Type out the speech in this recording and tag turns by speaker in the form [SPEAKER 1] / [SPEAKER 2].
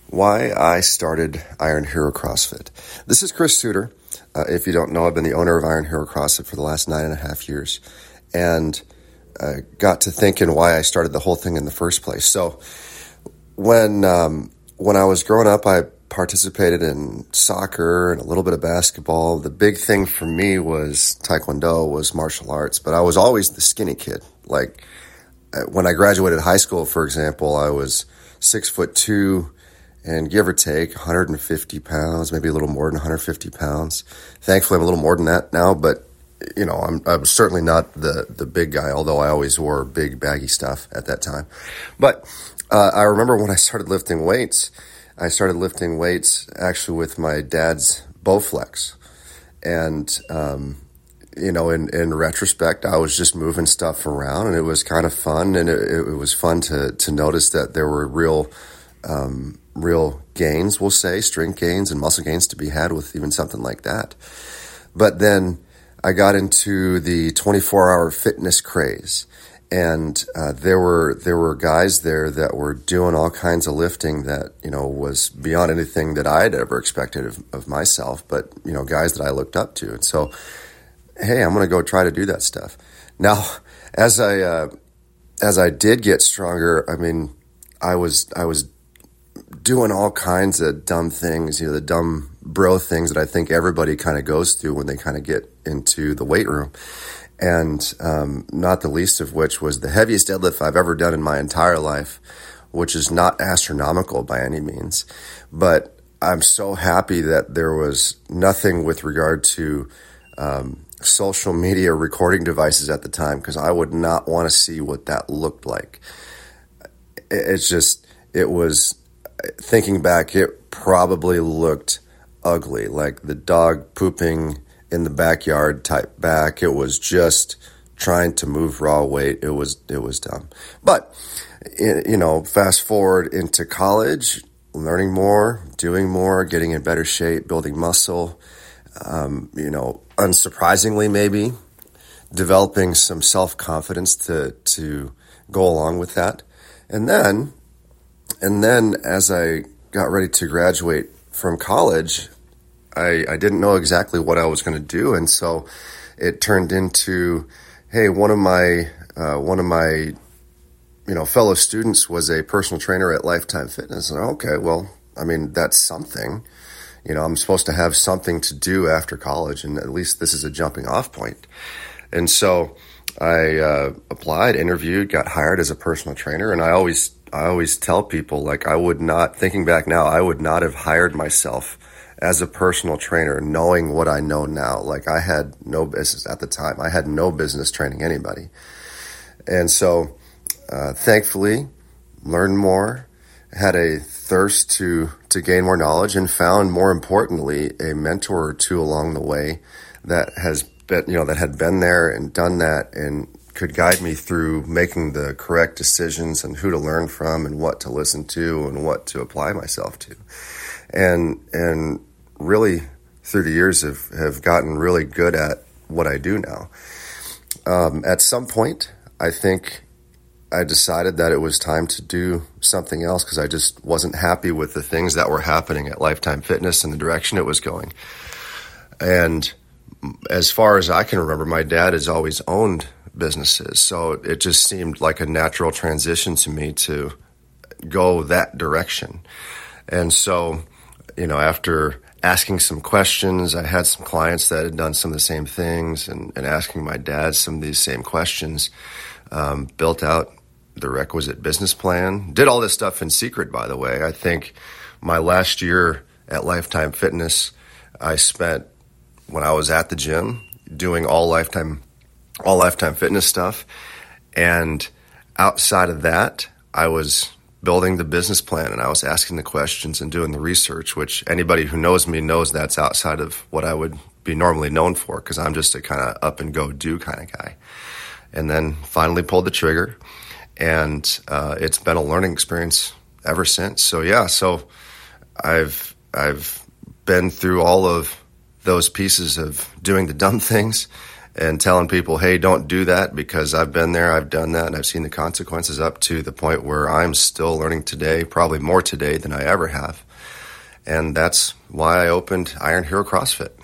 [SPEAKER 1] why I started Iron Hero CrossFit. This is Chris Suter. If you don't know, I've been the owner of Iron Hero CrossFit for the last 9.5 years, and got to thinking why I started the whole thing in the first place. So when I was growing up, I participated in soccer and a little bit of basketball. The big thing for me was Taekwondo, was martial arts, but I was always the skinny kid. Like when I graduated high school, for example, I was 6'2", and give or take 150 pounds, maybe a little more than 150 pounds. Thankfully, I'm a little more than that now, but you know, I'm certainly not the big guy, although I always wore big baggy stuff at that time. But I remember when I started lifting weights, actually with my dad's Bowflex. And, you know, in retrospect, I was just moving stuff around, and it was kind of fun. And it was fun to notice that there were real gains, we'll say, strength gains and muscle gains to be had with even something like that. But then I got into the 24-hour fitness craze. And there were guys there that were doing all kinds of lifting that, you know, was beyond anything that I had ever expected of myself, but, you know, guys that I looked up to. And so, hey, I'm going to go try to do that stuff. Now, as I did get stronger, I mean, I was doing all kinds of dumb things, you know, the dumb bro things that I think everybody kind of goes through when they kind of get into the weight room. And not the least of which was the heaviest deadlift I've ever done in my entire life, which is not astronomical by any means. But I'm so happy that there was nothing with regard to social media recording devices at the time, because I would not want to see what that looked like. It was, thinking back, it probably looked ugly, like the dog pooping in the backyard type back. It was just trying to move raw weight. It was dumb. But, you know, fast forward into college, learning more, doing more, getting in better shape, building muscle, you know, unsurprisingly maybe, developing some self-confidence to go along with that. And then as I got ready to graduate from college, I didn't know exactly what I was going to do, and so it turned into, hey, one of my you know, fellow students was a personal trainer at Lifetime Fitness, and okay, well, I mean, that's something. You know, I'm supposed to have something to do after college, and at least this is a jumping off point. And so I applied, interviewed, got hired as a personal trainer, and I always tell people, like, thinking back now, I would not have hired myself as a personal trainer knowing what I know now. Like, I had no business at the time. I had no business training anybody. And so, thankfully, learned more, had a thirst to gain more knowledge, and found, more importantly, a mentor or two along the way that had been there and done that and could guide me through making the correct decisions and who to learn from and what to listen to and what to apply myself to. And really, through the years, have gotten really good at what I do now. At some point, I think I decided that it was time to do something else, because I just wasn't happy with the things that were happening at Lifetime Fitness and the direction it was going. And as far as I can remember, my dad has always owned businesses, so it just seemed like a natural transition to me to go that direction. And so, you know, after asking some questions, I had some clients that had done some of the same things, and asking my dad some of these same questions, built out the requisite business plan. Did all this stuff in secret, by the way. I think my last year at Lifetime Fitness, I spent, when I was at the gym, doing all Lifetime Fitness stuff. And outside of that, I was building the business plan, and I was asking the questions and doing the research, which anybody who knows me knows that's outside of what I would be normally known for, because I'm just a kind of up and go do kind of guy. And then finally pulled the trigger, and it's been a learning experience ever since. So yeah, so I've been through all of those pieces of doing the dumb things and telling people, hey, don't do that, because I've been there, I've done that, and I've seen the consequences, up to the point where I'm still learning today, probably more today than I ever have. And that's why I opened Iron Hero CrossFit.